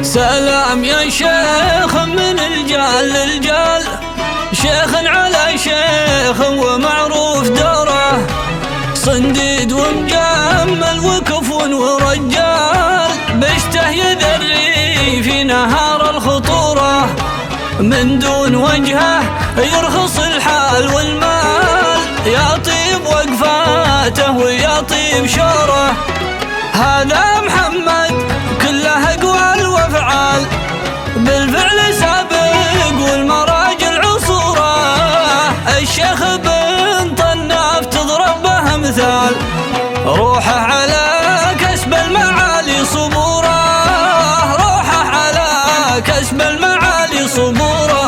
سلام يا شيخ من الجال للجال، شيخ على شيخ ومعروف دوره، صنديد ومجمل وكفو ورجال، بشته يذري في نهار الخطورة، من دون وجهه يرخص الحال والمال، يا طيب وقفاته ويا طيب شوره، هذا محمد كله أقوال وأفعال، بالفعل سابق والمراجل عصوره، الشيخ بن طناف تضرب به مثال، روحه على كسب المعالي صبوره، روحه على كسب المعالي صبوره.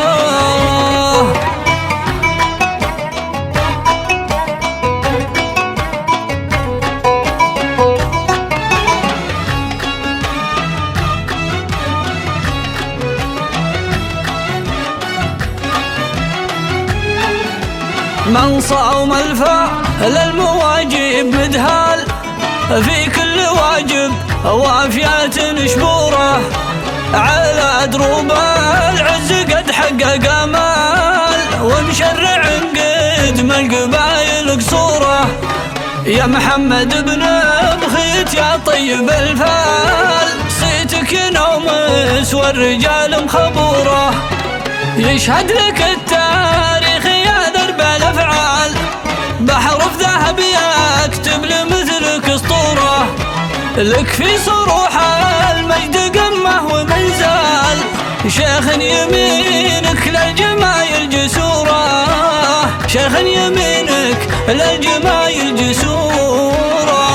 من صام الفعل المواجب مدهال، في كل واجب وافيات شبوره، على دروب العز قد حقق امال، ومشرع قدم القبايل قصوره، يا محمد بن بخيت يا طيب الفال، صيتك ينومس والرجال مخبوره، يشهد لك التاريخ يا درب الافعال، بحرف ذهب يكتب لمثلك اسطوره، لك في صروح المجد قمه ومنزال، شيخ يمينك للجمايل جسوره، شيخ يمينك للجمايل جسوره.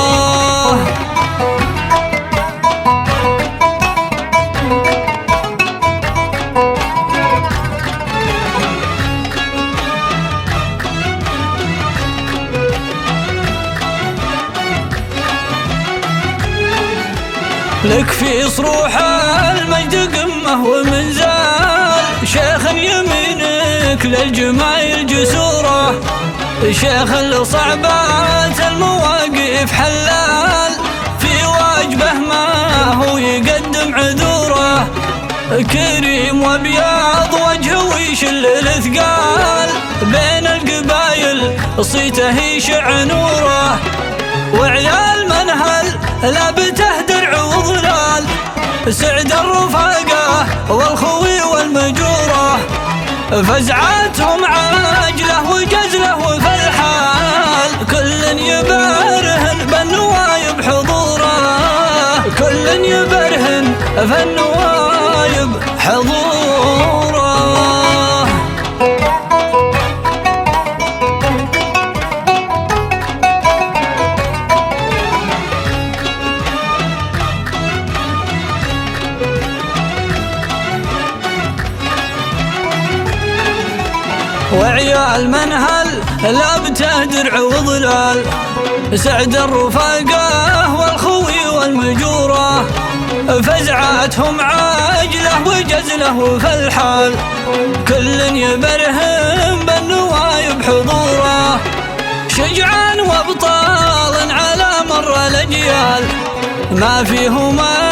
لك في صروح المجد قمه ومنزال، شيخ يمينك للجمايل جسوره، شيخ لصعبات المواقف حلال، في واجبه ما هو يقدم عذوره، كريم وابيض وجهه ويشل الثقال، بين القبايل صيته يشع نوره، وعيال منهل لابته درع وظلال، سعد الرفاقه والخوي والمجوره، فزعاتهم عاجله وجزله وفي الحال، كل يبرهن بالنوايب حضوره، كل يبرهن بالنوايب حضوره. وعيال منهل لابته درع وظلال، سعد الرفاقه والخوي والمجوره، فزعاتهم عاجله وجزله في الحال، كل يبرهن بالنوايب حضوره، شجعان وابطال على مر الاجيال، ما فيهما